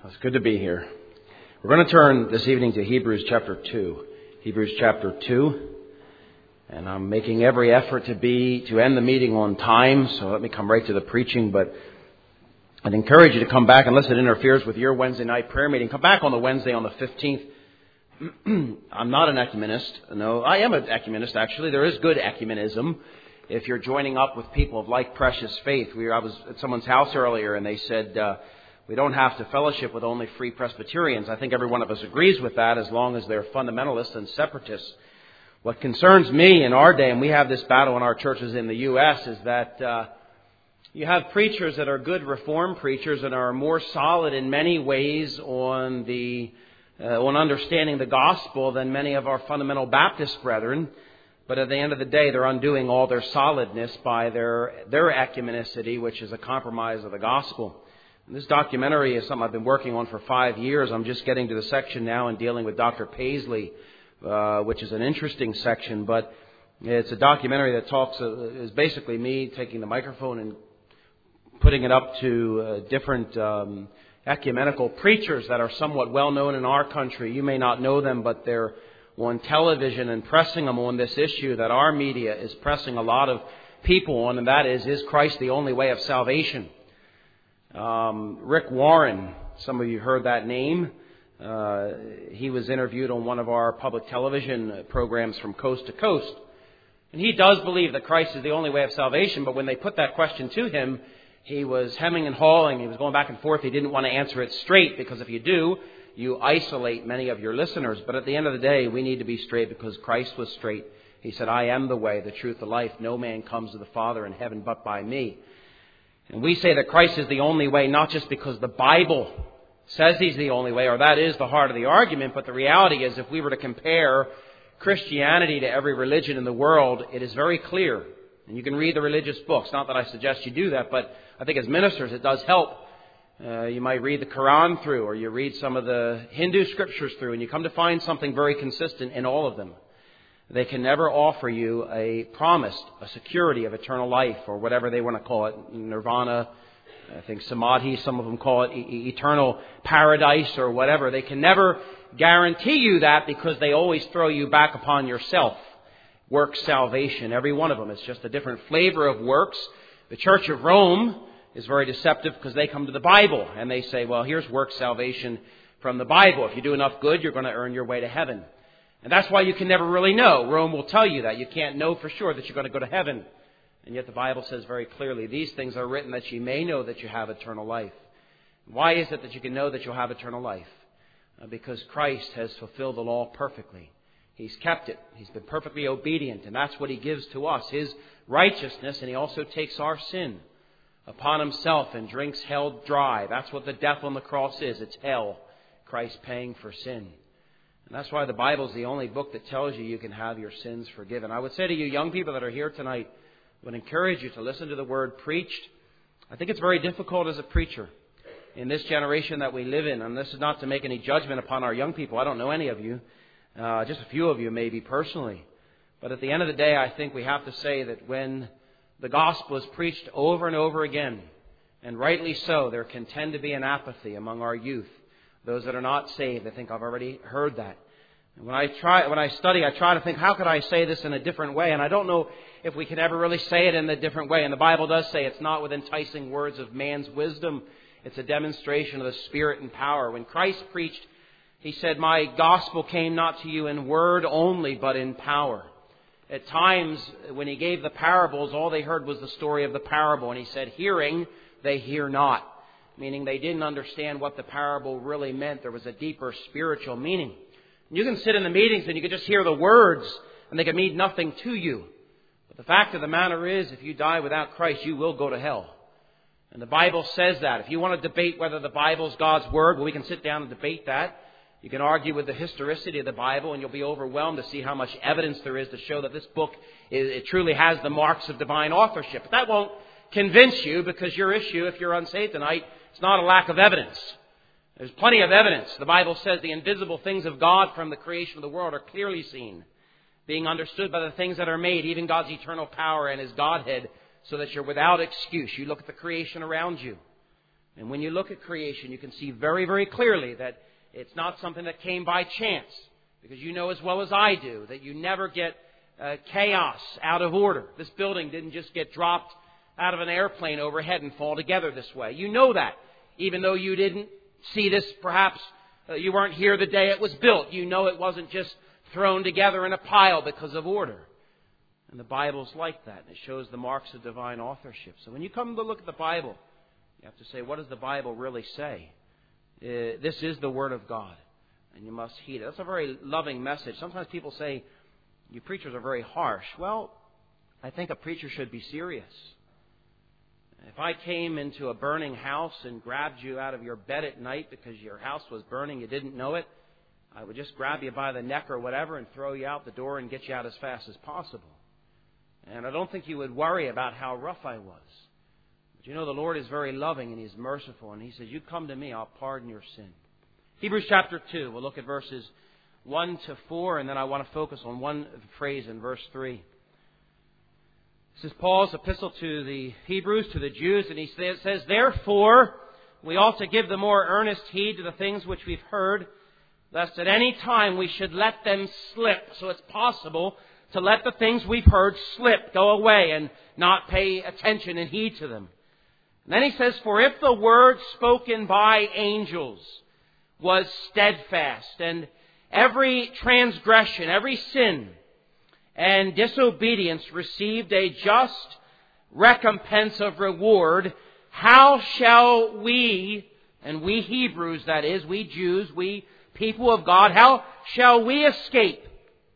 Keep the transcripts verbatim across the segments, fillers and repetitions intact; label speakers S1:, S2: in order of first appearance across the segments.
S1: It's good to be here. We're going to turn this evening to Hebrews chapter two. Hebrews chapter two. And I'm making every effort to be, to end the meeting on time, so let me come right to the preaching. But I'd encourage you to come back unless it interferes with your Wednesday night prayer meeting. Come back on the Wednesday on the fifteenth. I'm not an ecumenist. No, I am an ecumenist, actually. There is good ecumenism if you're joining up with people of like precious faith. We, I was at someone's house earlier and they said, uh, we don't have to fellowship with only free Presbyterians. I think every one of us agrees with that as long as they're fundamentalists and separatists. What concerns me in our day, and we have this battle in our churches in the U S, is that uh, you have preachers that are good Reformed preachers and are more solid in many ways on the uh, on understanding the gospel than many of our fundamental Baptist brethren. But at the end of the day, they're undoing all their solidness by their their ecumenicity, which is a compromise of the gospel. And this documentary is something I've been working on for five years. I'm just getting to the section now and dealing with Doctor Paisley, uh, which is an interesting section. But it's a documentary that talks, uh, is basically me taking the microphone and putting it up to uh, different um, ecumenical preachers that are somewhat well known in our country. You may not know them, but they're on television and pressing them on this issue that our media is pressing a lot of people on, and that is, is Christ the only way of salvation? Um, Rick Warren, some of you heard that name. Uh, he was interviewed on one of our public television programs from coast to coast. And he does believe that Christ is the only way of salvation, but when they put that question to him, he was hemming and hawing. He was going back and forth. He didn't want to answer it straight, because if you do, you isolate many of your listeners. But at the end of the day, we need to be straight because Christ was straight. He said, I am the way, the truth, the life. No man comes to the Father in heaven but by me. And we say that Christ is the only way, not just because the Bible says He's the only way, or that is the heart of the argument, but the reality is if we were to compare Christianity to every religion in the world, it is very clear. And you can read the religious books. Not that I suggest you do that, but I think as ministers it does help. Uh, you might read the Quran through, or you read some of the Hindu scriptures through, and you come to find something very consistent in all of them. They can never offer you a promise, a security of eternal life, or whatever they want to call it, nirvana, I think samadhi, some of them call it e- eternal paradise or whatever. They can never guarantee you that because they always throw you back upon yourself. Works salvation, every one of them. It's just a different flavor of works. The Church of Rome is very deceptive because they come to the Bible and they say, well, here's works salvation from the Bible. If you do enough good, you're going to earn your way to heaven. And that's why you can never really know. Rome will tell you that. You can't know for sure that you're going to go to heaven. And yet the Bible says very clearly, these things are written that you may know that you have eternal life. Why is it that you can know that you'll have eternal life? Uh, because Christ has fulfilled the law perfectly. He's kept it. He's been perfectly obedient. And that's what He gives to us, His righteousness. And He also takes our sin upon Himself and drinks hell dry. That's what the death on the cross is. It's hell. Christ paying for sin. And that's why the Bible is the only book that tells you you can have your sins forgiven. I would say to you young people that are here tonight, I would encourage you to listen to the word preached. I think it's very difficult as a preacher in this generation that we live in. And this is not to make any judgment upon our young people. I don't know any of you. Uh, just a few of you maybe personally. But at the end of the day, I think we have to say that when the gospel is preached over and over again, and rightly so, there can tend to be an apathy among our youth. Those that are not saved, I think I've already heard that. And when I try, when I study, I try to think, how could I say this in a different way? And I don't know if we can ever really say it in a different way. And the Bible does say it's not with enticing words of man's wisdom. It's a demonstration of the Spirit and power. When Christ preached, He said, my gospel came not to you in word only, but in power. At times, when He gave the parables, all they heard was the story of the parable. And He said, hearing, they hear not. Meaning they didn't understand what the parable really meant. There was a deeper spiritual meaning. You can sit in the meetings and you can just hear the words and they can mean nothing to you. But the fact of the matter is, if you die without Christ, you will go to hell. And the Bible says that. If you want to debate whether the Bible is God's Word, well, we can sit down and debate that. You can argue with the historicity of the Bible and you'll be overwhelmed to see how much evidence there is to show that this book, is, it truly has the marks of divine authorship. But that won't convince you, because your issue, if you're unsaved tonight, it's not a lack of evidence. There's plenty of evidence. The Bible says the invisible things of God from the creation of the world are clearly seen, being understood by the things that are made, even God's eternal power and His Godhead, so that you're without excuse. You look at the creation around you. And when you look at creation, you can see very, very clearly that it's not something that came by chance. Because you know as well as I do that you never get uh, chaos out of order. This building didn't just get dropped out of an airplane overhead and fall together this way. You know that. Even though you didn't see this, perhaps uh, you weren't here the day it was built. You know it wasn't just thrown together in a pile because of order. And the Bible's like that. And it shows the marks of divine authorship. So when you come to look at the Bible, you have to say, what does the Bible really say? Uh, this is the Word of God. And you must heed it. That's a very loving message. Sometimes people say, you preachers are very harsh. Well, I think a preacher should be serious. If I came into a burning house and grabbed you out of your bed at night because your house was burning, you didn't know it, I would just grab you by the neck or whatever and throw you out the door and get you out as fast as possible. And I don't think you would worry about how rough I was. But you know, the Lord is very loving and He's merciful. And He says, you come to me, I'll pardon your sin. Hebrews chapter two, we'll look at verses one to four, and then I want to focus on one phrase in verse three. This is Paul's epistle to the Hebrews, to the Jews, and he says, therefore, we ought to give the more earnest heed to the things which we've heard, lest at any time we should let them slip. So it's possible to let the things we've heard slip, go away, and not pay attention and heed to them. And then he says, for if the word spoken by angels was steadfast, and every transgression, every sin, and disobedience received a just recompense of reward, how shall we, and we Hebrews, that is, we Jews, we people of God, how shall we escape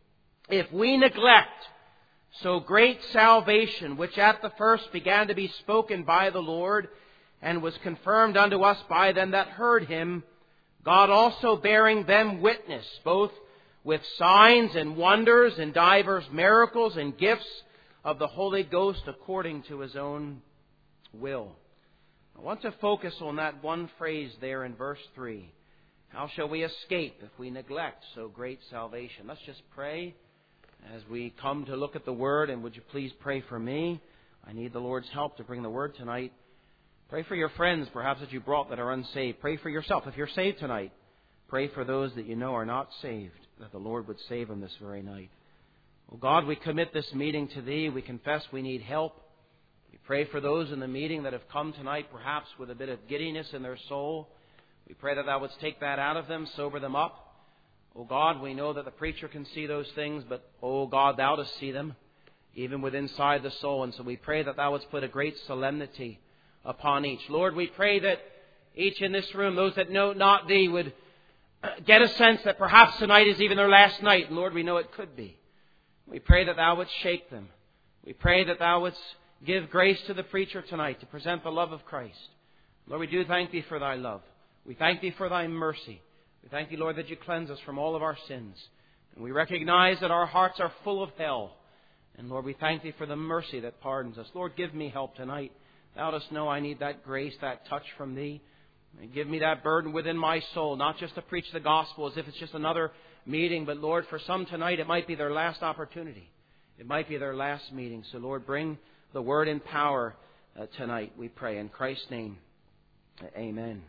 S1: if we neglect so great salvation, which at the first began to be spoken by the Lord, and was confirmed unto us by them that heard Him, God also bearing them witness, both with signs and wonders and divers miracles and gifts of the Holy Ghost according to His own will. I want to focus on that one phrase there in verse three. How shall we escape if we neglect so great salvation? Let's just pray as we come to look at the Word. And would you please pray for me? I need the Lord's help to bring the Word tonight. Pray for your friends, perhaps that you brought that are unsaved. Pray for yourself. If you're saved tonight, pray for those that you know are not saved, that the Lord would save them this very night. Oh God, we commit this meeting to Thee. We confess we need help. We pray for those in the meeting that have come tonight, perhaps with a bit of giddiness in their soul. We pray that Thou wouldst take that out of them, sober them up. Oh God, we know that the preacher can see those things, but oh God, Thou dost see them, even within inside the soul. And so we pray that Thou wouldst put a great solemnity upon each. Lord, we pray that each in this room, those that know not Thee, would get a sense that perhaps tonight is even their last night. And Lord, we know it could be. We pray that Thou wouldst shake them. We pray that Thou wouldst give grace to the preacher tonight to present the love of Christ. Lord, we do thank Thee for Thy love. We thank Thee for Thy mercy. We thank Thee, Lord, that You cleanse us from all of our sins. And we recognize that our hearts are full of hell. And Lord, we thank Thee for the mercy that pardons us. Lord, give me help tonight. Thou dost know I need that grace, that touch from Thee. And give me that burden within my soul, not just to preach the gospel as if it's just another meeting, but Lord, for some tonight it might be their last opportunity. It might be their last meeting. So Lord, bring the Word in power uh, tonight, we pray. In Christ's name, amen.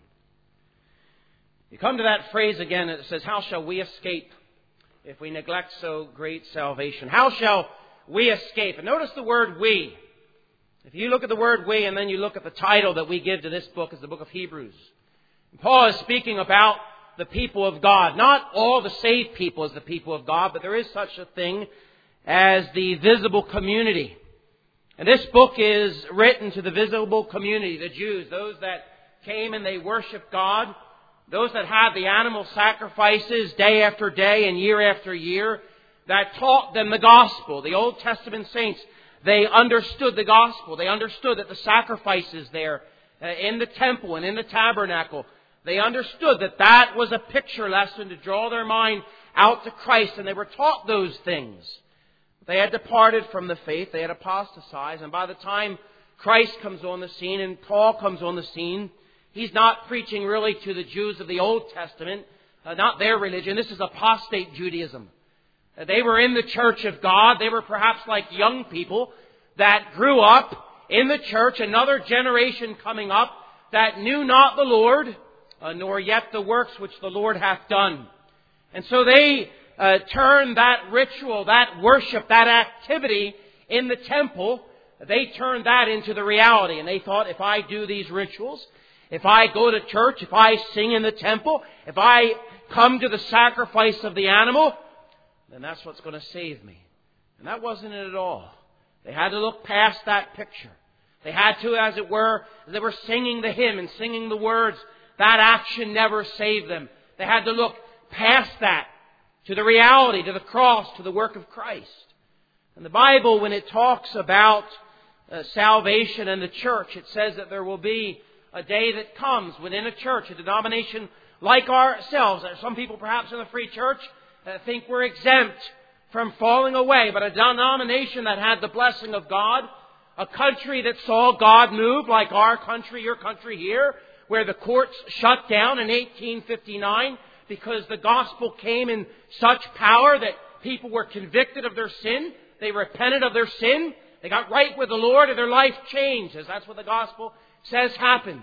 S1: You come to that phrase again, it says, how shall we escape if we neglect so great salvation? How shall we escape? And notice the word we. If you look at the word we and then you look at the title that we give to this book as the book of Hebrews. Paul is speaking about the people of God. Not all the saved people as the people of God, but there is such a thing as the visible community. And this book is written to the visible community, the Jews, those that came and they worshiped God, those that had the animal sacrifices day after day and year after year, that taught them the gospel. The Old Testament saints, they understood the gospel. They understood that the sacrifices there uh, in the temple and in the tabernacle, they understood that that was a picture lesson to draw their mind out to Christ, and they were taught those things. They had departed from the faith. They had apostatized. And by the time Christ comes on the scene and Paul comes on the scene, he's not preaching really to the Jews of the Old Testament, uh, not their religion. This is apostate Judaism. Uh, they were in the church of God. They were perhaps like young people that grew up in the church, another generation coming up that knew not the Lord, uh, nor yet the works which the Lord hath done. And so they uh, turned that ritual, that worship, that activity in the temple, they turned that into the reality. And they thought, if I do these rituals, if I go to church, if I sing in the temple, if I come to the sacrifice of the animal, then that's what's going to save me. And that wasn't it at all. They had to look past that picture. They had to, as it were, as they were singing the hymn and singing the words, that action never saved them. They had to look past that to the reality, to the cross, to the work of Christ. And the Bible, when it talks about uh, salvation and the church, it says that there will be a day that comes within a church, a denomination like ourselves. Some people perhaps in the Free Church uh, think we're exempt from falling away, but a denomination that had the blessing of God, a country that saw God move like our country, your country here, where the courts shut down in eighteen fifty-nine because the gospel came in such power that people were convicted of their sin. They repented of their sin. They got right with the Lord and their life changed, as that's what the gospel says happens.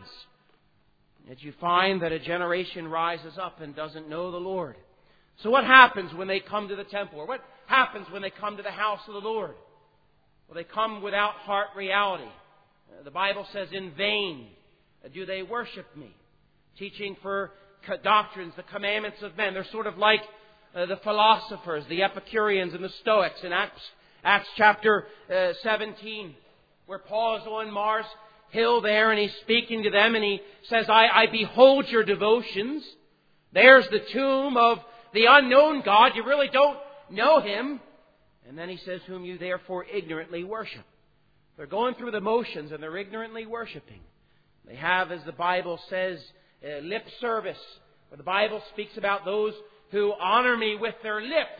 S1: Yet you find that a generation rises up and doesn't know the Lord. So what happens when they come to the temple? Or what happens when they come to the house of the Lord? Well, they come without heart reality. Uh, the Bible says, in vain do they worship me. Teaching for doctrines, the commandments of men. They're sort of like uh, the philosophers, the Epicureans and the Stoics in Acts, Acts chapter uh, seventeen, where Paul is on Mars Hill there and he's speaking to them and he says, I, I behold your devotions. There's the tomb of the unknown God. You really don't know Him. And then he says, whom you therefore ignorantly worship. They're going through the motions and they're ignorantly worshiping. They have, as the Bible says, uh, lip service. Where the Bible speaks about those who honor me with their lips,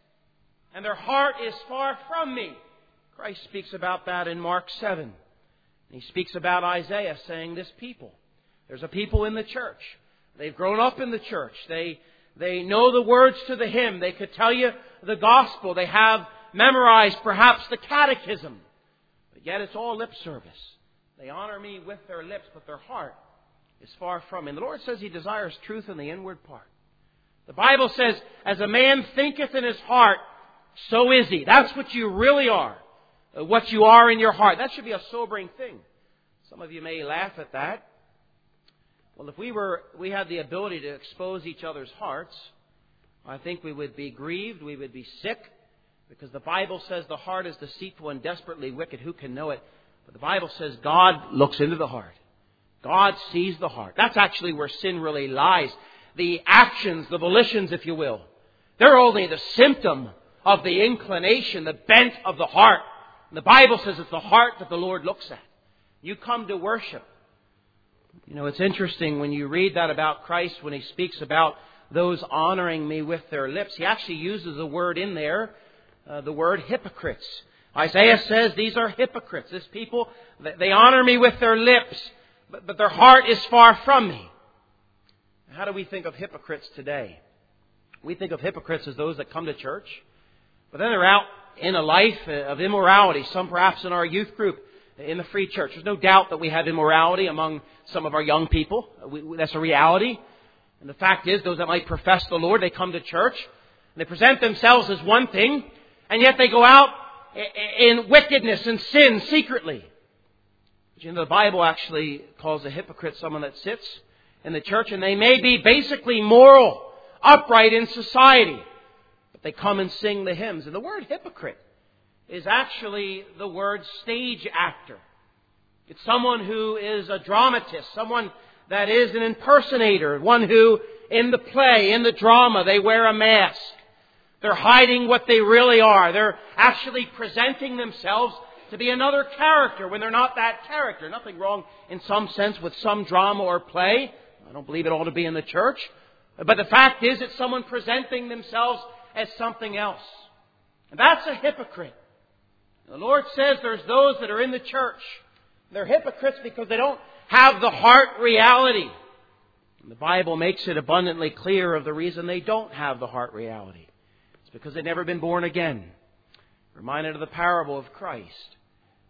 S1: and their heart is far from me. Christ speaks about that in Mark seven. And He speaks about Isaiah saying, this people. There's a people in the church. They've grown up in the church. They They know the words to the hymn. They could tell you the gospel. They have memorized perhaps the catechism. But yet it's all lip service. They honor me with their lips, but their heart is far from me. And the Lord says He desires truth in the inward part. The Bible says, as a man thinketh in his heart, so is he. That's what you really are. What you are in your heart. That should be a sobering thing. Some of you may laugh at that. Well, if we were, we had the ability to expose each other's hearts, I think we would be grieved, we would be sick, because the Bible says the heart is deceitful and desperately wicked. Who can know it? But the Bible says God looks into the heart. God sees the heart. That's actually where sin really lies. The actions, the volitions, if you will, they're only the symptom of the inclination, the bent of the heart. And the Bible says it's the heart that the Lord looks at. You come to worship. You know, it's interesting when you read that about Christ, when He speaks about those honoring me with their lips. He actually uses a word in there, uh, the word hypocrites. Isaiah says these are hypocrites. This people, they honor me with their lips, but, but their heart is far from me. How do we think of hypocrites today? We think of hypocrites as those that come to church, but then they're out in a life of immorality. Some perhaps in our youth group, in the Free Church. There's no doubt that we have immorality among some of our young people. We, that's a reality. And the fact is, those that might profess the Lord, they come to church, and they present themselves as one thing, and yet they go out in wickedness and sin secretly. But you know, the Bible actually calls a hypocrite someone that sits in the church, and they may be basically moral, upright in society, but they come and sing the hymns. And the word hypocrite is actually the word stage actor. It's someone who is a dramatist, someone that is an impersonator, one who in the play, in the drama, they wear a mask. They're hiding what they really are. They're actually presenting themselves to be another character when they're not that character. Nothing wrong in some sense with some drama or play. I don't believe it ought to be in the church. But the fact is, it's someone presenting themselves as something else. And that's a hypocrite. The Lord says there's those that are in the church. They're hypocrites because they don't have the heart reality. And the Bible makes it abundantly clear of the reason they don't have the heart reality. It's because they've never been born again. Reminded of the parable of Christ.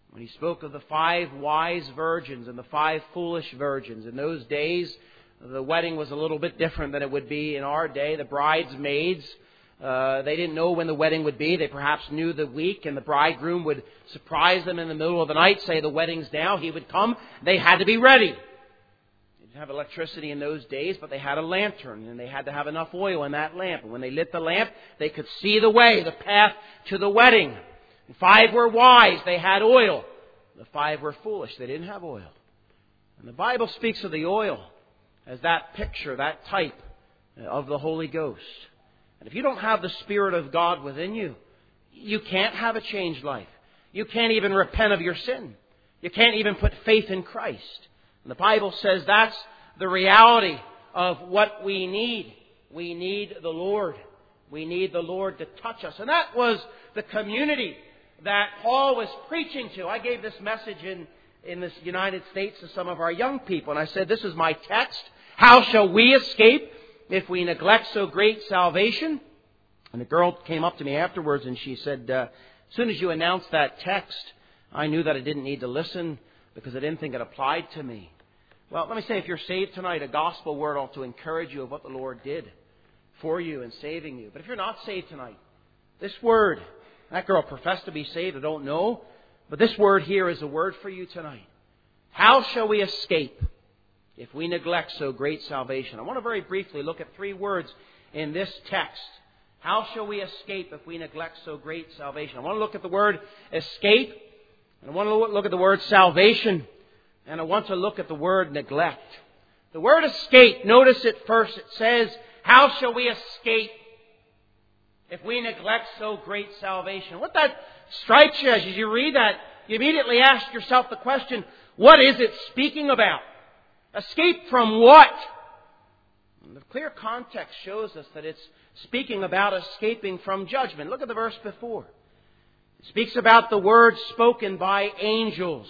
S1: when he spoke of the five wise virgins and the five foolish virgins. In those days, the wedding was a little bit different than it would be in our day. The bridesmaids, uh, they didn't know when the wedding would be. They perhaps knew the week, and the bridegroom would surprise them in the middle of the night, say the wedding's now. He would come. They had to be ready. They didn't have electricity in those days, but they had a lantern, and they had to have enough oil in that lamp. And when they lit the lamp, they could see the way, the path to the wedding. The five were wise. They had oil. The five were foolish. They didn't have oil. And the Bible speaks of the oil as that picture, that type of the Holy Ghost. And if you don't have the Spirit of God within you, you can't have a changed life. You can't even repent of your sin. You can't even put faith in Christ. And the Bible says that's the reality of what we need. We need the Lord. We need the Lord to touch us. And that was the community that Paul was preaching to. I gave this message in, in the United States to some of our young people. And I said, this is my text. How shall we escape if we neglect so great salvation? And the girl came up to me afterwards and she said, uh, as soon as you announced that text, I knew that I didn't need to listen because I didn't think it applied to me. Well, let me say, if you're saved tonight, a gospel word ought to encourage you of what the Lord did for you in saving you. But if you're not saved tonight, this word, that girl professed to be saved, I don't know, but this word here is a word for you tonight. How shall we escape if we neglect so great salvation? I want to very briefly look at three words in this text. How shall we escape if we neglect so great salvation? I want to look at the word escape, and I want to look at the word salvation, and I want to look at the word neglect. The word escape, notice it first. It says, how shall we escape if we neglect so great salvation? What that strikes you as you read that, you immediately ask yourself the question, what is it speaking about? Escape from what? And the clear context shows us that it's speaking about escaping from judgment. Look at the verse before. It speaks about the word spoken by angels.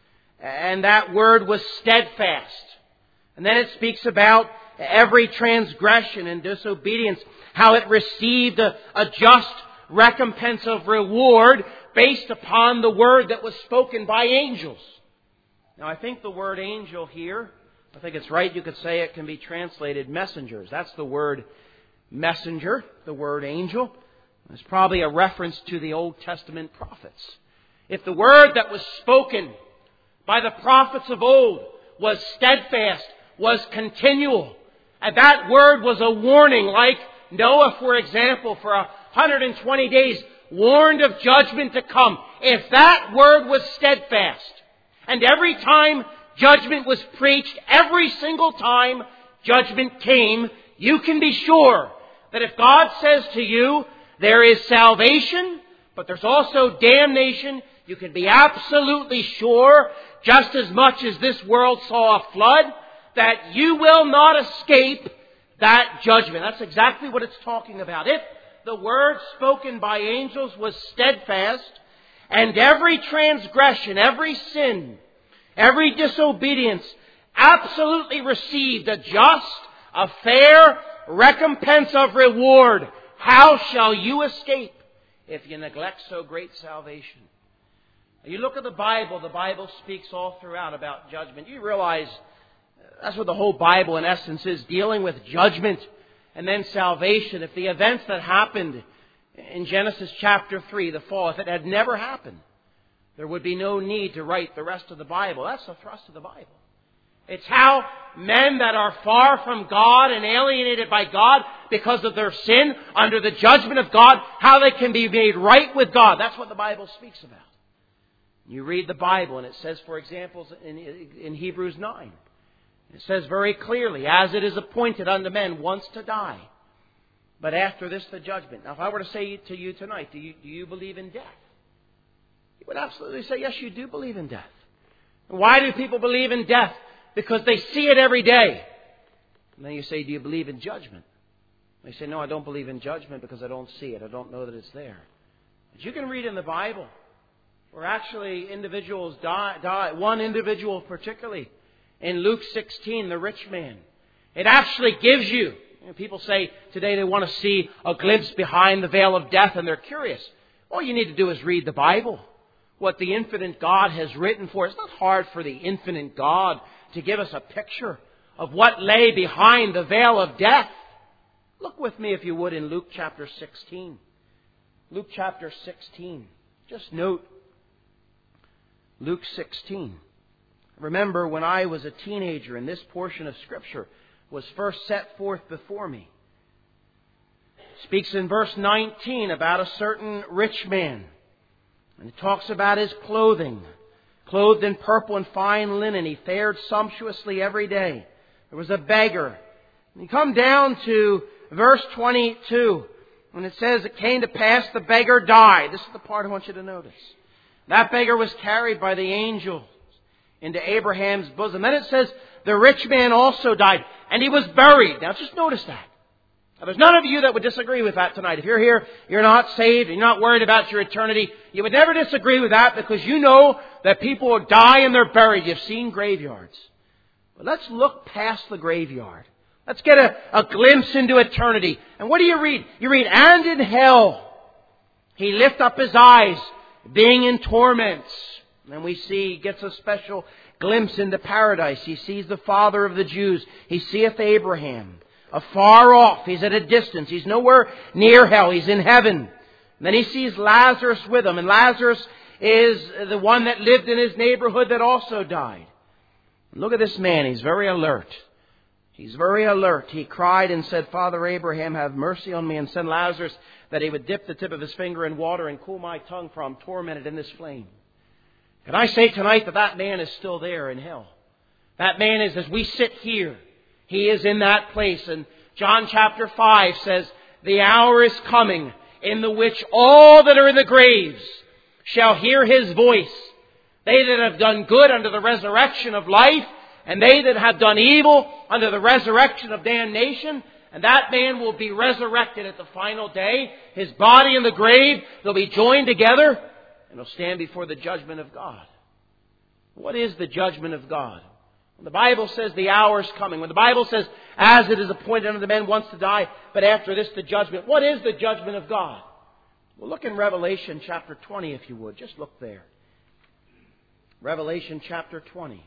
S1: And that word was steadfast. And then it speaks about every transgression and disobedience, how it received a, a just recompense of reward based upon the word that was spoken by angels. Now, I think the word angel here, I think it's right, you could say it can be translated messengers. That's the word messenger, the word angel. It's probably a reference to the Old Testament prophets. If the word that was spoken by the prophets of old was steadfast, was continual, and that word was a warning, like Noah, for example, for one hundred twenty days, warned of judgment to come. If that word was steadfast, and every time judgment was preached, every single time judgment came, you can be sure that if God says to you, there is salvation, but there's also damnation, you can be absolutely sure, just as much as this world saw a flood, that you will not escape that judgment. That's exactly what it's talking about. If the word spoken by angels was steadfast, and every transgression, every sin, every disobedience absolutely received a just, a fair recompense of reward, how shall you escape if you neglect so great salvation? You look at the Bible, the Bible speaks all throughout about judgment. You realize that's what the whole Bible in essence is, dealing with judgment and then salvation. If the events that happened in Genesis chapter three, the fall, if it had never happened, there would be no need to write the rest of the Bible. That's the thrust of the Bible. It's how men that are far from God and alienated by God because of their sin, under the judgment of God, how they can be made right with God. That's what the Bible speaks about. You read the Bible and it says, for example, in, in Hebrews nine, it says very clearly, as it is appointed unto men once to die, but after this the judgment. Now, if I were to say to you tonight, do you, do you believe in death? You would absolutely say, yes, you do believe in death. And why do people believe in death? Because they see it every day. And then you say, do you believe in judgment? They say, no, I don't believe in judgment because I don't see it. I don't know that it's there. But you can read in the Bible where actually individuals die, die. One individual particularly, in Luke sixteen, the rich man. It actually gives you, you know, people say today they want to see a glimpse behind the veil of death and they're curious. All you need to do is read the Bible. what the infinite God has written for us. It's not hard for the infinite God to give us a picture of what lay behind the veil of death. Look with me, if you would, in Luke chapter sixteen. Luke chapter sixteen. Just note Luke sixteen. Remember, when I was a teenager and this portion of Scripture was first set forth before me. It speaks in verse nineteen about a certain rich man. And it talks about his clothing. Clothed in purple and fine linen, he fared sumptuously every day. There was a beggar. And you come down to verse twenty-two. When it says, it came to pass the beggar died. This is the part I want you to notice. That beggar was carried by the angels into Abraham's bosom. Then it says, the rich man also died, and he was buried. Now just notice that. Now, there's none of you that would disagree with that tonight. If you're here, you're not saved, you're not worried about your eternity, you would never disagree with that because you know that people will die and they're buried. You've seen graveyards. But let's look past the graveyard. Let's get a, a glimpse into eternity. And what do you read? You read, and in hell he lift up his eyes, being in torments. And we see, he gets a special glimpse into paradise. He sees the Father of the Jews. He seeth Abraham. Afar off, he's at a distance. He's nowhere near hell. He's in heaven. And then he sees Lazarus with him. And Lazarus is the one that lived in his neighborhood that also died. And look at this man. He's very alert. He's very alert. He cried and said, Father Abraham, have mercy on me and send Lazarus that he would dip the tip of his finger in water and cool my tongue, for I'm tormented in this flame. Can I say tonight that that man is still there in hell? That man is, as we sit here, he is in that place. And John chapter five says, the hour is coming in the which all that are in the graves shall hear his voice. They that have done good unto the resurrection of life, and they that have done evil under the resurrection of damnation. And that man will be resurrected at the final day. His body in the grave, they'll be joined together, and he'll stand before the judgment of God. What is the judgment of God? When the Bible says the hour is coming, when the Bible says, as it is appointed unto the man once to die, but after this the judgment. What is the judgment of God? Well, look in Revelation chapter twenty, if you would. Just look there. Revelation chapter twenty.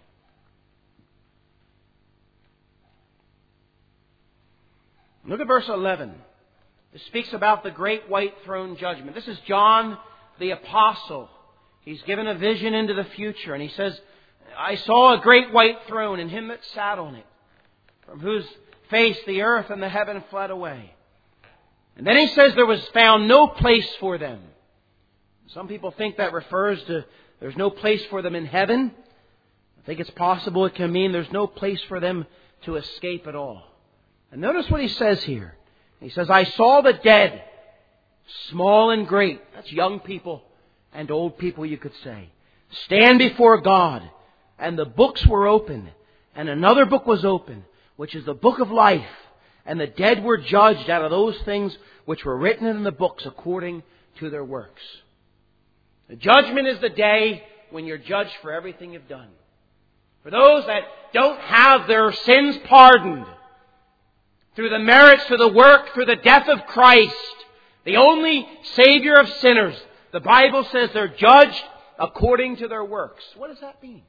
S1: Look at verse eleven. It speaks about the great white throne judgment. This is John the Apostle. He's given a vision into the future. And he says, I saw a great white throne and him that sat on it, from whose face the earth and the heaven fled away. And then he says there was found no place for them. Some people think that refers to there's no place for them in heaven. I think it's possible it can mean there's no place for them to escape at all. And notice what he says here. He says, I saw the dead, small and great. That's young people and old people, you could say. Stand before God. And the books were open. And another book was open, which is the book of life. And the dead were judged out of those things which were written in the books according to their works. The judgment is the day when you're judged for everything you've done. For those that don't have their sins pardoned, through the merits, through the work, through the death of Christ, the only Savior of sinners, the Bible says they're judged according to their works. What does that mean?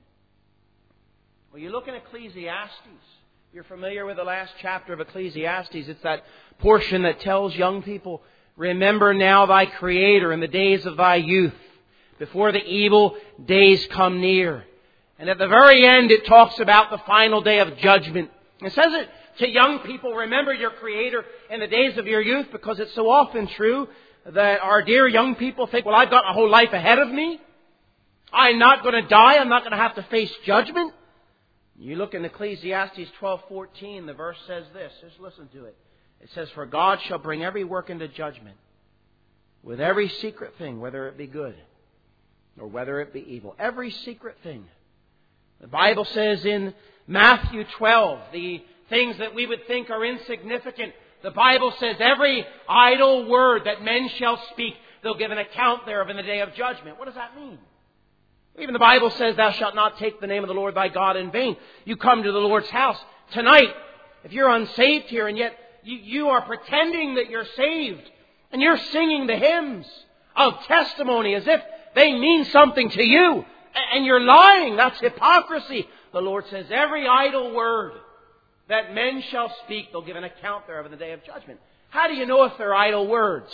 S1: Well, you look in Ecclesiastes. You're familiar with the last chapter of Ecclesiastes. It's that portion that tells young people, remember now thy Creator in the days of thy youth, before the evil days come near. And at the very end, it talks about the final day of judgment. It says it to young people, remember your Creator in the days of your youth, because it's so often true that our dear young people think, well, I've got a whole life ahead of me. I'm not going to die. I'm not going to have to face judgment. You look in Ecclesiastes twelve fourteen, the verse says this. Just listen to it. It says, for God shall bring every work into judgment with every secret thing, whether it be good or whether it be evil. Every secret thing. The Bible says in Matthew twelve, the things that we would think are insignificant, the Bible says every idle word that men shall speak, they'll give an account thereof in the day of judgment. What does that mean? Even the Bible says, thou shalt not take the name of the Lord thy God in vain. You come to the Lord's house tonight. If you're unsaved here and yet you, you are pretending that you're saved and you're singing the hymns of testimony as if They mean something to you. And you're lying. That's hypocrisy. The Lord says, every idle word that men shall speak, they'll give an account thereof in the day of judgment. How do you know if they're idle words?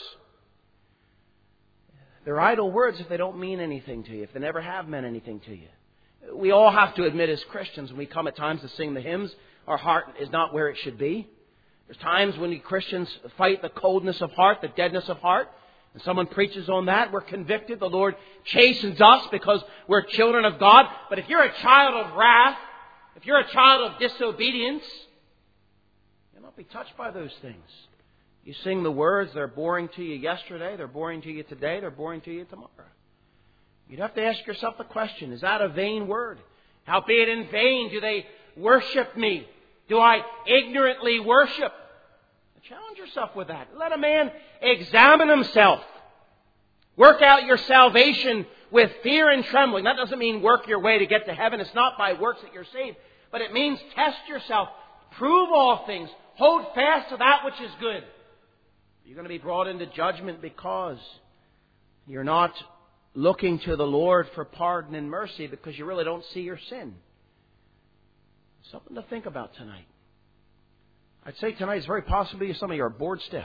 S1: They're idle words if they don't mean anything to you, if they never have meant anything to you. We all have to admit as Christians, when we come at times to sing the hymns, our heart is not where it should be. There's times when we Christians fight the coldness of heart, the deadness of heart. And someone preaches on that, we're convicted. The Lord chastens us because we're children of God. But if you're a child of wrath, if you're a child of disobedience, you'll not be touched by those things. You sing the words, they're boring to you yesterday, they're boring to you today, they're boring to you tomorrow. You'd have to ask yourself the question, is that a vain word? Howbeit in vain do they worship me? Do I ignorantly worship? Challenge yourself with that. Let a man examine himself. Work out your salvation with fear and trembling. That doesn't mean work your way to get to heaven. It's not by works that you're saved. But it means test yourself. Prove all things. Hold fast to that which is good. You're going to be brought into judgment because you're not looking to the Lord for pardon and mercy because you really don't see your sin. Something to think about tonight. I'd say tonight is very possibly some of you are bored stiff.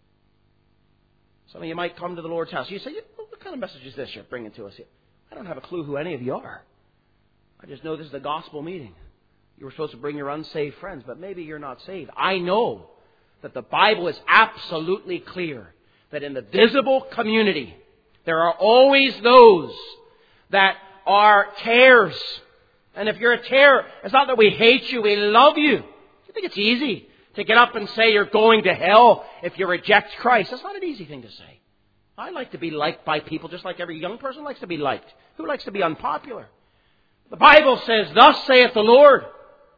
S1: Some of you might come to the Lord's house. You say, what kind of message is this you're bringing to us here? I don't have a clue who any of you are. I just know this is a gospel meeting. You were supposed to bring your unsaved friends, but maybe you're not saved. I know that the Bible is absolutely clear that in the visible community, there are always those that are tares. And if you're a tare, it's not that we hate you, we love you. You think it's easy to get up and say you're going to hell if you reject Christ? That's not an easy thing to say. I like to be liked by people just like every young person likes to be liked. Who likes to be unpopular? The Bible says, thus saith the Lord.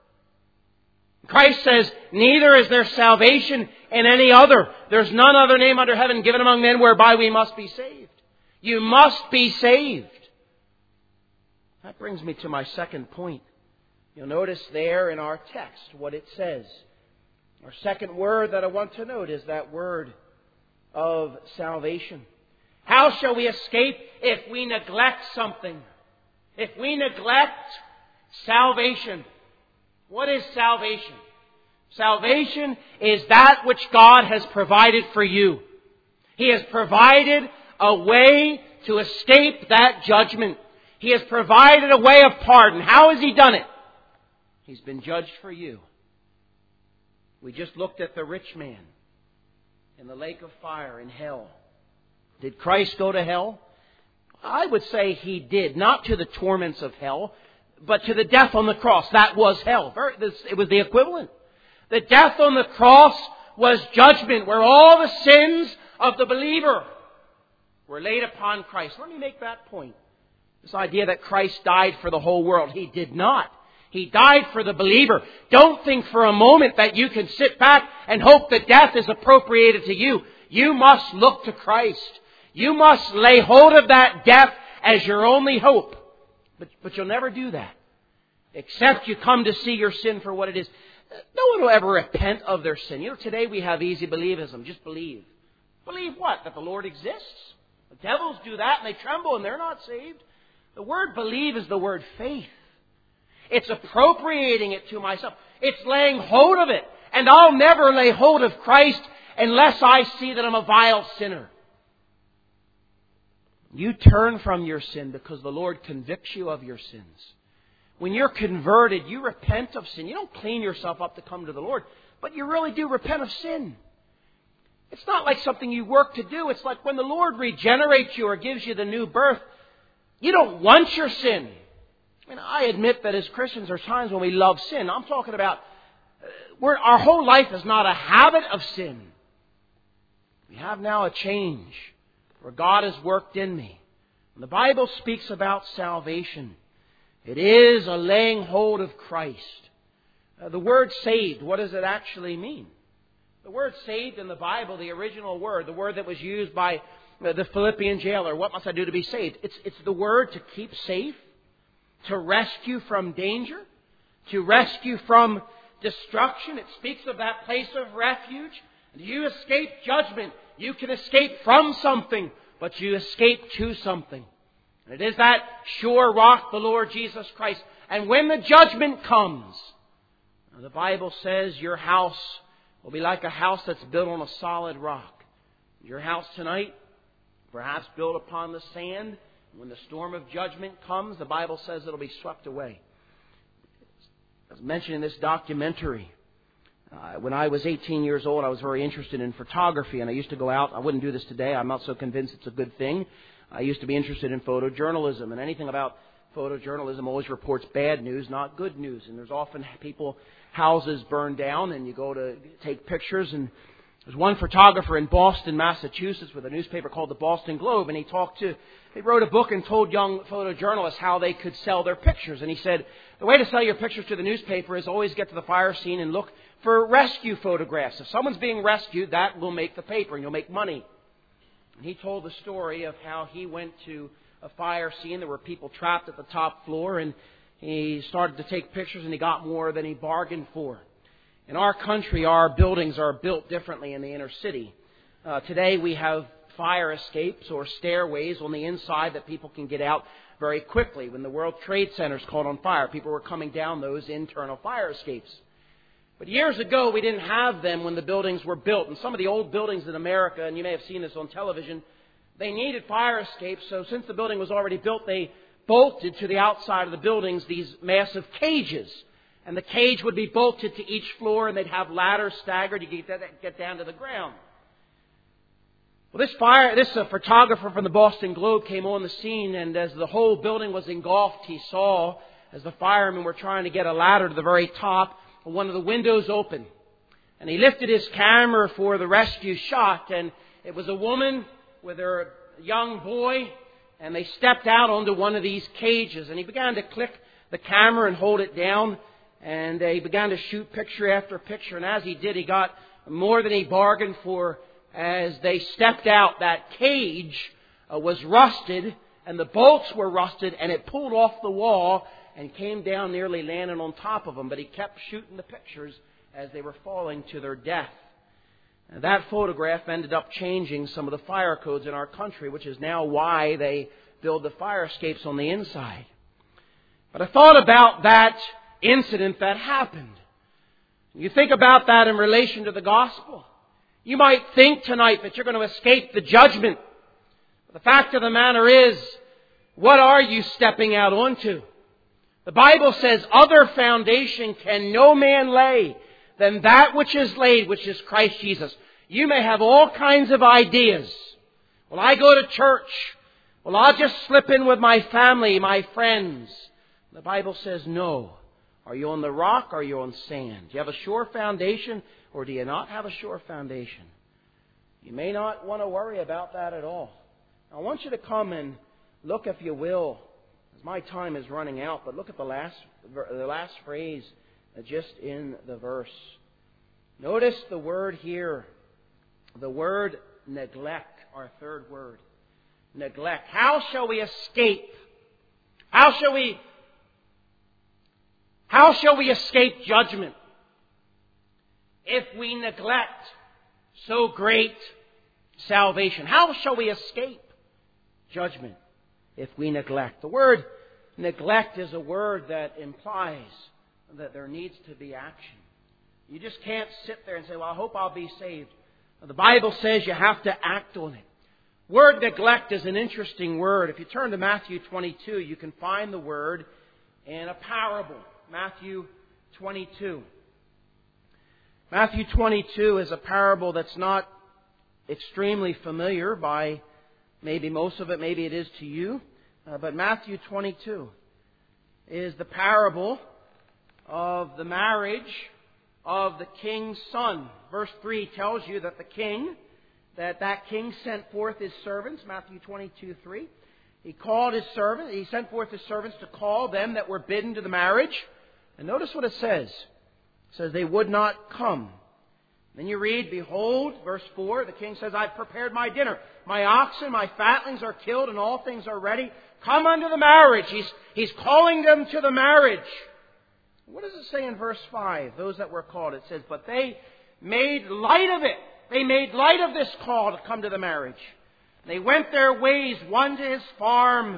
S1: Christ says, neither is there salvation in any other. There's none other name under heaven given among men whereby we must be saved. You must be saved. That brings me to my second point. You'll notice there in our text what it says. Our second word that I want to note is that word of salvation. How shall we escape if we neglect something? If we neglect salvation. What is salvation? Salvation is that which God has provided for you. He has provided a way to escape that judgment. He has provided a way of pardon. How has He done it? He's been judged for you. We just looked at the rich man in the lake of fire in hell. Did Christ go to hell? I would say He did. Not to the torments of hell, but to the death on the cross. That was hell. It was the equivalent. The death on the cross was judgment, where all the sins of the believer were laid upon Christ. Let me make that point. This idea that Christ died for the whole world. He did not. He died for the believer. Don't think for a moment that you can sit back and hope that death is appropriated to you. You must look to Christ. You must lay hold of that death as your only hope. But, but you'll never do that. Except you come to see your sin for what it is. No one will ever repent of their sin. You know, today we have easy believism. Just believe. Believe what? That the Lord exists? The devils do that and they tremble and they're not saved. The word believe is the word faith. It's appropriating it to myself. It's laying hold of it. And I'll never lay hold of Christ unless I see that I'm a vile sinner. You turn from your sin because the Lord convicts you of your sins. When you're converted, you repent of sin. You don't clean yourself up to come to the Lord, but you really do repent of sin. It's not like something you work to do. It's like when the Lord regenerates you or gives you the new birth, you don't want your sin. I mean, I admit that as Christians there are times when we love sin. I'm talking about uh, we're, our whole life is not a habit of sin. We have now a change where God has worked in me. When the Bible speaks about salvation, it is a laying hold of Christ. Uh, the word saved, what does it actually mean? The word saved in the Bible, the original word, the word that was used by the Philippian jailer, what must I do to be saved? It's, it's the word to keep safe, to rescue from danger, to rescue from destruction. It speaks of that place of refuge. You escape judgment. You can escape from something, but you escape to something. And it is that sure rock, the Lord Jesus Christ. And when the judgment comes, the Bible says your house will be like a house that's built on a solid rock. Your house tonight, perhaps built upon the sand. When the storm of judgment comes, the Bible says it'll be swept away. As mentioned in this documentary, uh, when I was eighteen years old, I was very interested in photography, and I used to go out. I wouldn't do this today. I'm not so convinced it's a good thing. I used to be interested in photojournalism, and anything about photojournalism always reports bad news, not good news. And there's often people, houses burned down, and you go to take pictures. And there's one photographer in Boston, Massachusetts, with a newspaper called the Boston Globe, and he talked to, he wrote a book and told young photojournalists how they could sell their pictures. And he said, the way to sell your pictures to the newspaper is always get to the fire scene and look for rescue photographs. If someone's being rescued, that will make the paper, and you'll make money. And he told the story of how he went to a fire scene. There were people trapped at the top floor, and he started to take pictures, and he got more than he bargained for. In our country, our buildings are built differently in the inner city. Uh, today we have fire escapes or stairways on the inside that people can get out very quickly. When the World Trade Centers caught on fire, people were coming down those internal fire escapes. But years ago, we didn't have them when the buildings were built. And some of the old buildings in America, and you may have seen this on television, they needed fire escapes. So since the building was already built, they bolted to the outside of the buildings these massive cages. And the cage would be bolted to each floor, and they'd have ladders staggered to get, get down to the ground. Well, this fire, this uh, photographer from the Boston Globe came on the scene, and as the whole building was engulfed, he saw, as the firemen were trying to get a ladder to the very top, one of the windows open. And he lifted his camera for the rescue shot, and it was a woman with her young boy, and they stepped out onto one of these cages. And he began to click the camera and hold it down, and he began to shoot picture after picture. And as he did, he got more than he bargained for. As they stepped out, that cage uh, was rusted, and the bolts were rusted, and it pulled off the wall and came down, nearly landing on top of them. But he kept shooting the pictures as they were falling to their death. And that photograph ended up changing some of the fire codes in our country, which is now why they build the fire escapes on the inside. But I thought about that incident that happened. You think about that in relation to the gospel. You might think tonight that you're going to escape the judgment. But the fact of the matter is, what are you stepping out onto? The Bible says, other foundation can no man lay than that which is laid, which is Christ Jesus. You may have all kinds of ideas. Well, I go to church. Well, I'll just slip in with my family, my friends. The Bible says no. Are you on the rock or are you on sand? Do you have a sure foundation or do you not have a sure foundation? You may not want to worry about that at all. I want you to come and look, if you will, as my time is running out, but look at the last, the last phrase just in the verse. Notice the word here, the word neglect, our third word. Neglect. How shall we escape? How shall we How shall we escape judgment if we neglect so great salvation? How shall we escape judgment if we neglect? The word neglect is a word that implies that there needs to be action. You just can't sit there and say, well, I hope I'll be saved. The Bible says you have to act on it. Word neglect is an interesting word. If you turn to Matthew twenty-two, you can find the word in a parable. Matthew twenty-two. Matthew twenty-two is a parable that's not extremely familiar by maybe most of it, maybe it is to you. Uh, but Matthew twenty-two is the parable of the marriage of the king's son. Verse three tells you that the king, that that king sent forth his servants, Matthew twenty-two three. He called his servants, he sent forth his servants to call them that were bidden to the marriage. And notice what it says. It says they would not come. Then you read, behold, verse four, the king says, I've prepared my dinner. My oxen, my fatlings are killed, and all things are ready. Come unto the marriage. He's, he's calling them to the marriage. What does it say in verse five? Those that were called, it says, but they made light of it. They made light of this call to come to the marriage. They went their ways, one to his farm,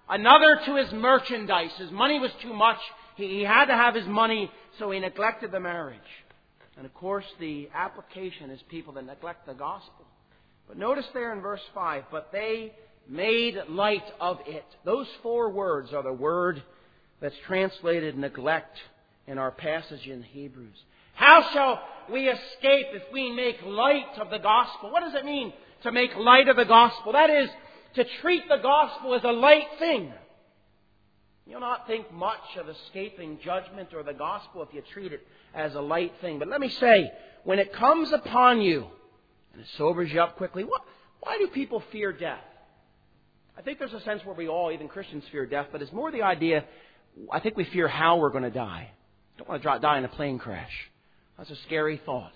S2: Another to his merchandise. His money was too much. He, he had to have his money, so he neglected the marriage. And of course, the application is people that neglect the gospel. But notice there in verse five, but they made light of it. Those four words are the word that's translated neglect in our passage in Hebrews. How shall we escape if we make light of the gospel? What does it mean to make light of the gospel? That is, to treat the gospel as a light thing. You'll not think much of escaping judgment or the gospel if you treat it as a light thing. But let me say, when it comes upon you, and it sobers you up quickly, what, why do people fear death? I think there's a sense where we all, even Christians, fear death, but it's more the idea, I think we fear how we're going to die. Don't want to die in a plane crash. That's a scary thought.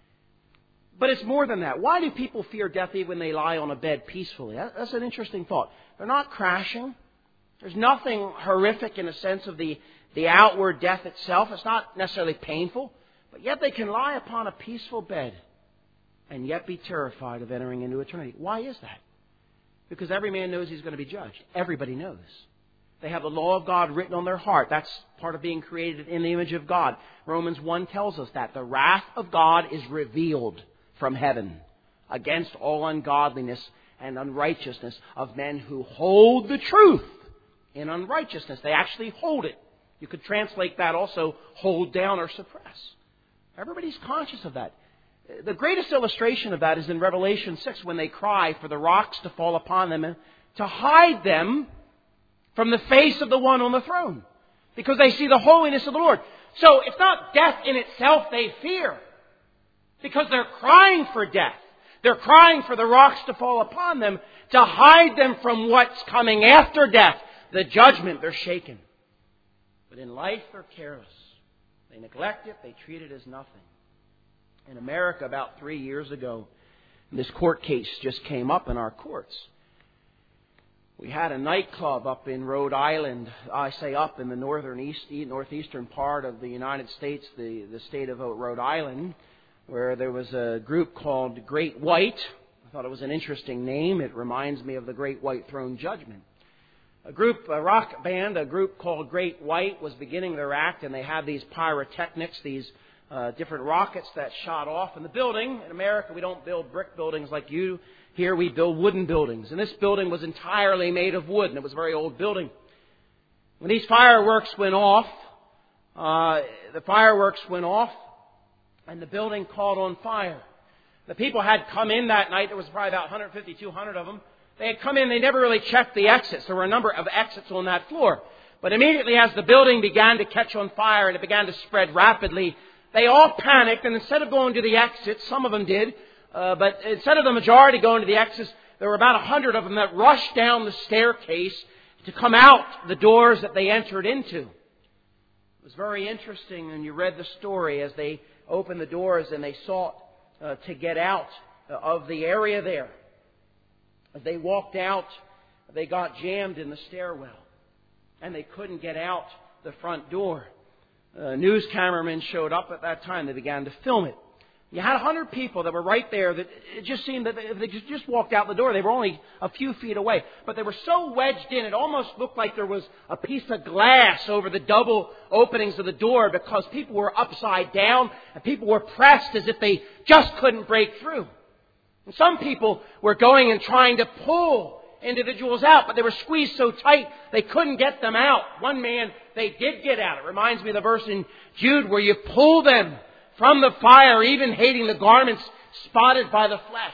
S2: But it's more than that. Why do people fear death even when they lie on a bed peacefully? That's an interesting thought. They're not crashing. There's nothing horrific in the sense of the, the outward death itself. It's not necessarily painful. But yet they can lie upon a peaceful bed and yet be terrified of entering into eternity. Why is that? Because every man knows he's going to be judged. Everybody knows. They have the law of God written on their heart. That's part of being created in the image of God. Romans one tells us that. The wrath of God is revealed from heaven against all ungodliness and unrighteousness of men who hold the truth in unrighteousness. They actually hold it. You could translate that also, hold down or suppress. Everybody's conscious of that. The greatest illustration of that is in Revelation six when they cry for the rocks to fall upon them and to hide them from the face of the one on the throne, because they see the holiness of the Lord. So it's not death in itself they fear, because they're crying for death. They're crying for the rocks to fall upon them to hide them from what's coming after death, the judgment. They're shaken. But in life, they're careless. They neglect it. They treat it as nothing. In America, about three years ago, this court case just came up in our courts. We had a nightclub up in Rhode Island. I say up in the northern east, northeastern part of the United States, the, the state of Rhode Island, where there was a group called Great White. I thought it was an interesting name. It reminds me of the Great White Throne Judgment. A group, a rock band, a group called Great White was beginning their act, and they had these pyrotechnics, these uh, different rockets that shot off. In the building, in America, we don't build brick buildings like you. Here we build wooden buildings. And this building was entirely made of wood, and it was a very old building. When these fireworks went off, uh, the fireworks went off, and the building caught on fire. The people had come in that night. There was probably about one fifty, two hundred of them. They had come in. They never really checked the exits. There were a number of exits on that floor. But immediately as the building began to catch on fire and it began to spread rapidly, they all panicked. And instead of going to the exits, some of them did, uh, but instead of the majority going to the exits, there were about a hundred of them that rushed down the staircase to come out the doors that they entered into. It was very interesting when you read the story as they opened the doors and they sought uh, to get out of the area there. As they walked out, they got jammed in the stairwell and they couldn't get out the front door. Uh, news cameramen showed up at that time. They began to film it. You had a hundred people that were right there that it just seemed that if they just walked out the door, they were only a few feet away. But they were so wedged in, it almost looked like there was a piece of glass over the double openings of the door because people were upside down and people were pressed as if they just couldn't break through. And some people were going and trying to pull individuals out, but they were squeezed so tight they couldn't get them out. One man, they did get out. It reminds me of the verse in Jude where you pull them from the fire, even hating the garments spotted by the flesh.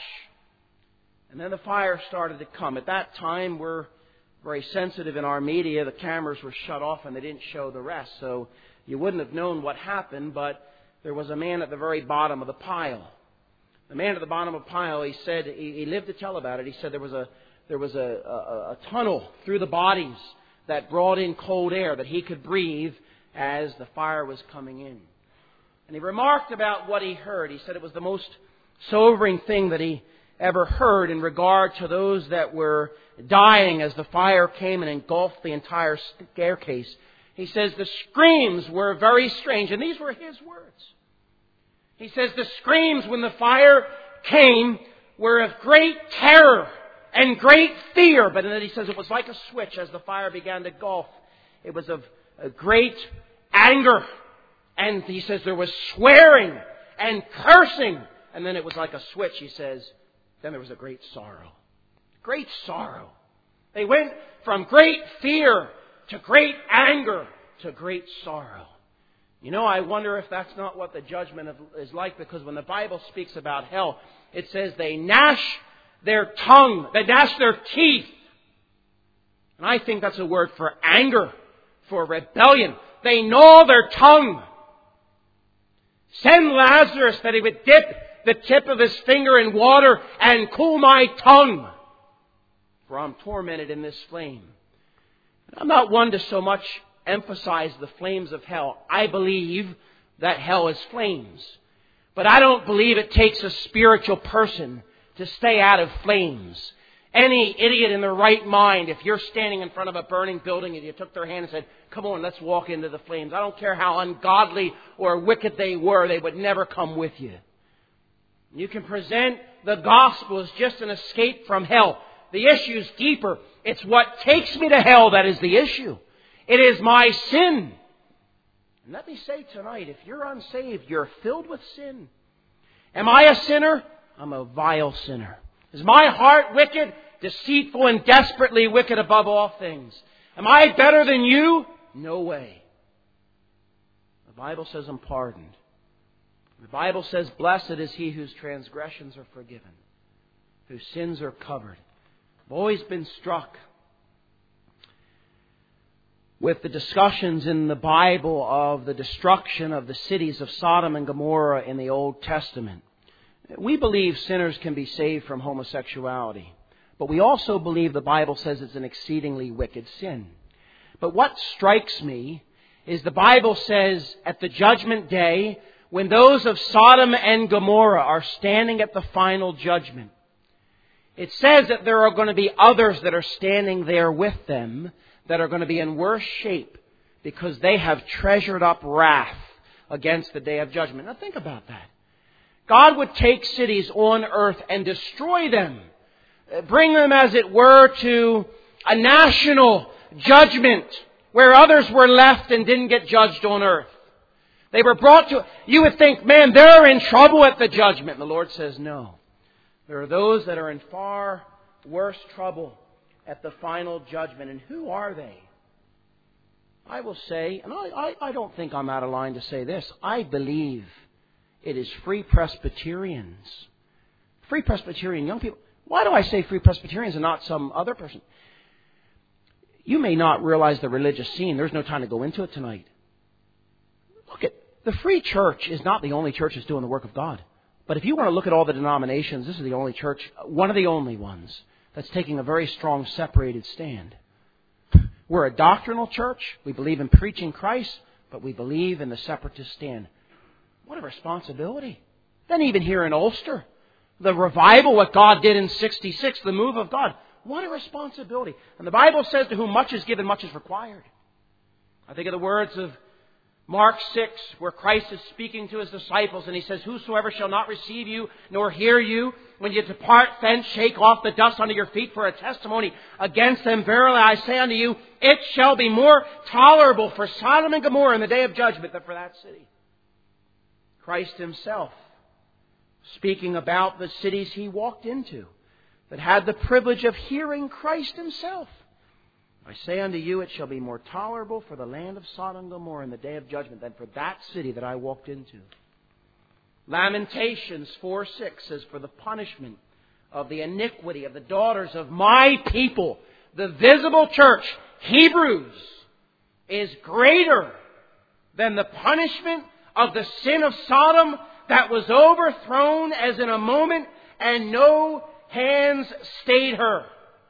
S2: And then the fire started to come. At that time, we're very sensitive in our media. The cameras were shut off and they didn't show the rest. So you wouldn't have known what happened, but there was a man at the very bottom of the pile. The man at the bottom of the pile, he said, he, he lived to tell about it. He said there was a there was a, a, a tunnel through the bodies that brought in cold air that he could breathe as the fire was coming in. And he remarked about what he heard. He said it was the most sobering thing that he ever heard in regard to those that were dying as the fire came and engulfed the entire staircase. He says the screams were very strange. And these were his words. He says the screams when the fire came were of great terror and great fear. But then he says it was like a switch as the fire began to engulf. It was of a great anger. And he says there was swearing and cursing. And then it was like a switch, he says. Then there was a great sorrow. Great sorrow. They went from great fear to great anger to great sorrow. You know, I wonder if that's not what the judgment is like, because when the Bible speaks about hell, it says they gnash their tongue, they gnash their teeth. And I think that's a word for anger, for rebellion. They gnaw their tongue. Send Lazarus that he would dip the tip of his finger in water and cool my tongue, for I'm tormented in this flame. I'm not one to so much emphasize the flames of hell. I believe that hell is flames. But I don't believe it takes a spiritual person to stay out of flames. Any idiot in their right mind, if you're standing in front of a burning building and you took their hand and said, come on, let's walk into the flames. I don't care how ungodly or wicked they were, they would never come with you. You can present the gospel as just an escape from hell. The issue's deeper. It's what takes me to hell that is the issue. It is my sin. And let me say tonight, if you're unsaved, you're filled with sin. Am I a sinner? I'm a vile sinner. Is my heart wicked, deceitful, and desperately wicked above all things? Am I better than you? No way. The Bible says I'm pardoned. The Bible says, blessed is he whose transgressions are forgiven, whose sins are covered. I've always been struck with the discussions in the Bible of the destruction of the cities of Sodom and Gomorrah in the Old Testament. We believe sinners can be saved from homosexuality, but we also believe the Bible says it's an exceedingly wicked sin. But what strikes me is the Bible says at the judgment day, when those of Sodom and Gomorrah are standing at the final judgment, it says that there are going to be others that are standing there with them that are going to be in worse shape because they have treasured up wrath against the day of judgment. Now think about that. God would take cities on earth and destroy them, bring them, as it were, to a national judgment where others were left and didn't get judged on earth. They were brought to, you would think, man, they're in trouble at the judgment. And the Lord says, no. There are those that are in far worse trouble at the final judgment. And who are they? I will say, and I, I, I don't think I'm out of line to say this, I believe it is Free Presbyterians. Free Presbyterian young people. Why do I say Free Presbyterians and not some other person? You may not realize the religious scene. There's no time to go into it tonight. Look at, the Free Church is not the only church that's doing the work of God. But if you want to look at all the denominations, this is the only church, one of the only ones, that's taking a very strong separated stand. We're a doctrinal church. We believe in preaching Christ, but we believe in the separatist stand. What a responsibility. Then even here in Ulster, the revival, what God did in sixty-six, the move of God. What a responsibility. And the Bible says, to whom much is given, much is required. I think of the words of Mark six, where Christ is speaking to His disciples, and He says, whosoever shall not receive you, nor hear you, when you depart thence, shake off the dust under your feet for a testimony against them. Verily I say unto you, it shall be more tolerable for Sodom and Gomorrah in the day of judgment than for that city. Christ Himself, speaking about the cities He walked into, that had the privilege of hearing Christ Himself. I say unto you, it shall be more tolerable for the land of Sodom and Gomorrah in the day of judgment than for that city that I walked into. Lamentations four six says, for the punishment of the iniquity of the daughters of my people, the visible church, Hebrews, is greater than the punishment of the sin of Sodom that was overthrown as in a moment, and no hands stayed her.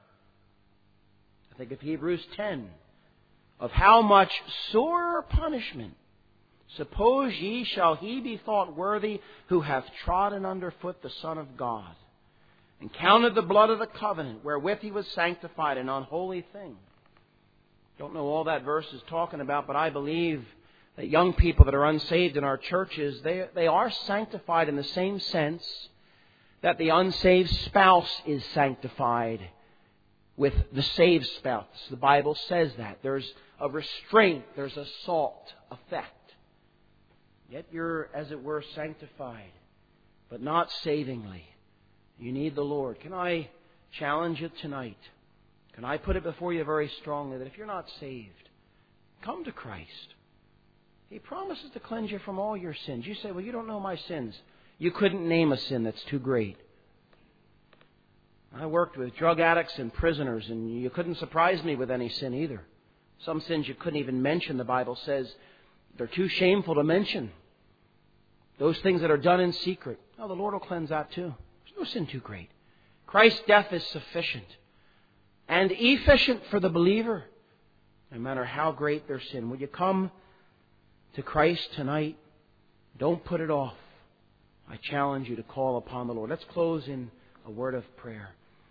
S2: I think of Hebrews ten, of how much sorer punishment, suppose ye, shall he be thought worthy who hath trodden under foot the Son of God, and counted the blood of the covenant wherewith he was sanctified an unholy thing. Don't know all that verse is talking about, but I believe that young people that are unsaved in our churches, they, they are sanctified in the same sense that the unsaved spouse is sanctified with the saved spouse. The Bible says that. There's a restraint, there's a salt effect. Yet you're, as it were, sanctified, but not savingly. You need the Lord. Can I challenge you tonight? Can I put it before you very strongly that if you're not saved, come to Christ. He promises to cleanse you from all your sins. You say, well, you don't know my sins. You couldn't name a sin that's too great. I worked with drug addicts and prisoners, and you couldn't surprise me with any sin either. Some sins you couldn't even mention, the Bible says. They're too shameful to mention. Those things that are done in secret. Oh, the Lord will cleanse that too. There's no sin too great. Christ's death is sufficient and efficient for the believer, no matter how great their sin. Will you come to Christ tonight? Don't put it off. I challenge you to call upon the Lord. Let's close in a word of prayer.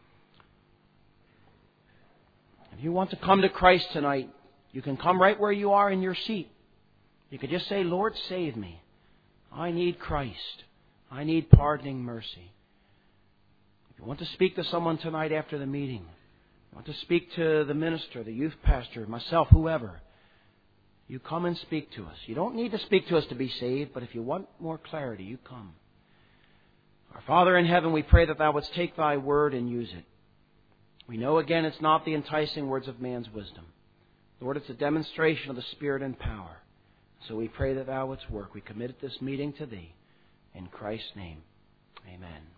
S2: If you want to come to Christ tonight, you can come right where you are in your seat. You could just say, Lord, save me. I need Christ. I need pardoning mercy. If you want to speak to someone tonight after the meeting, you want to speak to the minister, the youth pastor, myself, whoever, you come and speak to us. You don't need to speak to us to be saved, but if you want more clarity, you come. Our Father in heaven, we pray that Thou wouldst take Thy word and use it. We know again it's not the enticing words of man's wisdom. Lord, it's a demonstration of the Spirit and power. So we pray that Thou wouldst work. We committed this meeting to Thee. In Christ's name, amen.